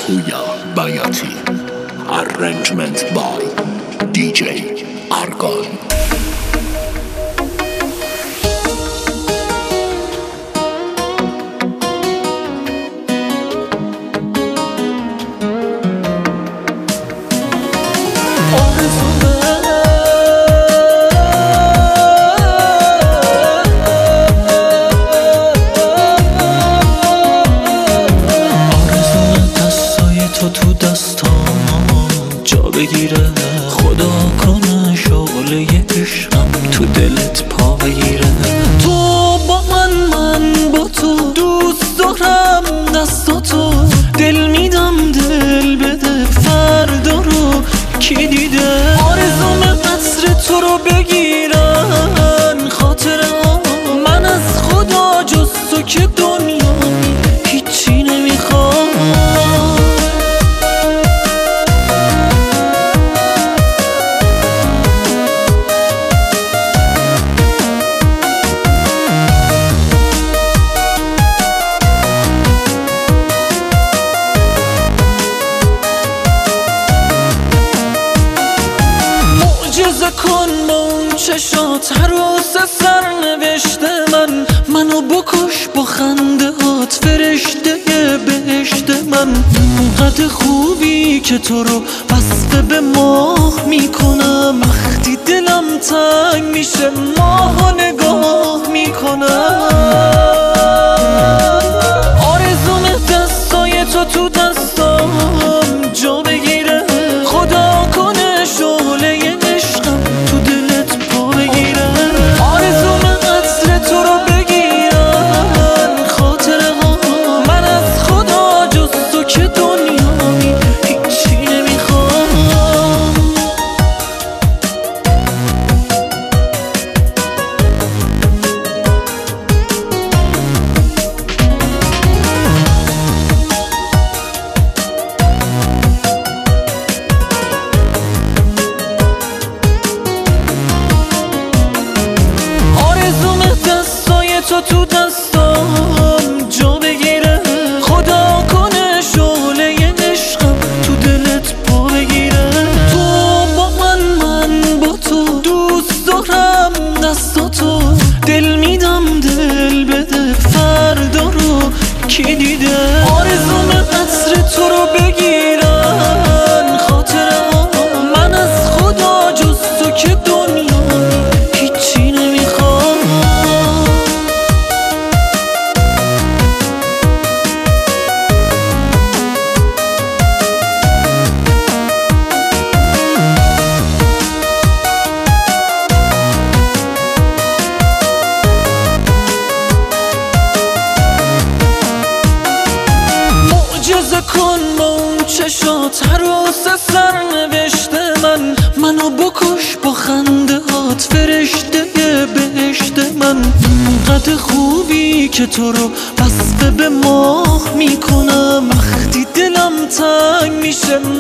Puya Bayati. Arrangement by DJ Argon. تو دستام جا بگیره، خدا کنه شعله عشقم تو دلت پا بگیره. تو با من با تو دوست دارم، دستاتو دل میدم دل بده، فردا رو کی دیده؟ آرزوم قصر تو رو بگیرن خاطره ها، من از خدا جز تو که دنیا هیچی نمیخوام. کن با اون چشات عروس سرنوشته منو بکش با خنده هات فرشته بهشت من. اونقدر خوبی که تو رو وصف به ماه میکنم، وقتی دلم تنگ میشه ماه نگاه میکنم. آرزوم دستای تو دستام جا بگیره، خدا کنه شعله عشقم تو دلت پا بگیره. آرزوم قصر تو رو بگیرن خاطره ها، من از خدا جز تو که دنیایی هیچی نمیخوام. تو دستام جا بگیره، خدا کنه شعله عشقم تو دلت پا بگیره. تو با من با تو دوست دارم، دستاتو دل میدم دل بده، فردا رو کی دیده؟ آرزوم قصر تو رو بگیرن خاطره ها، من از خدا جز تو که دنیا هیچی نمیخوام. کن با اون چشات عروس سرنوشته منو بکش با خنده هات فرشته بهشت من. اونقدر خوبی که تو رو وصف به ماه میکنم، وقتی دلم تنگ میشه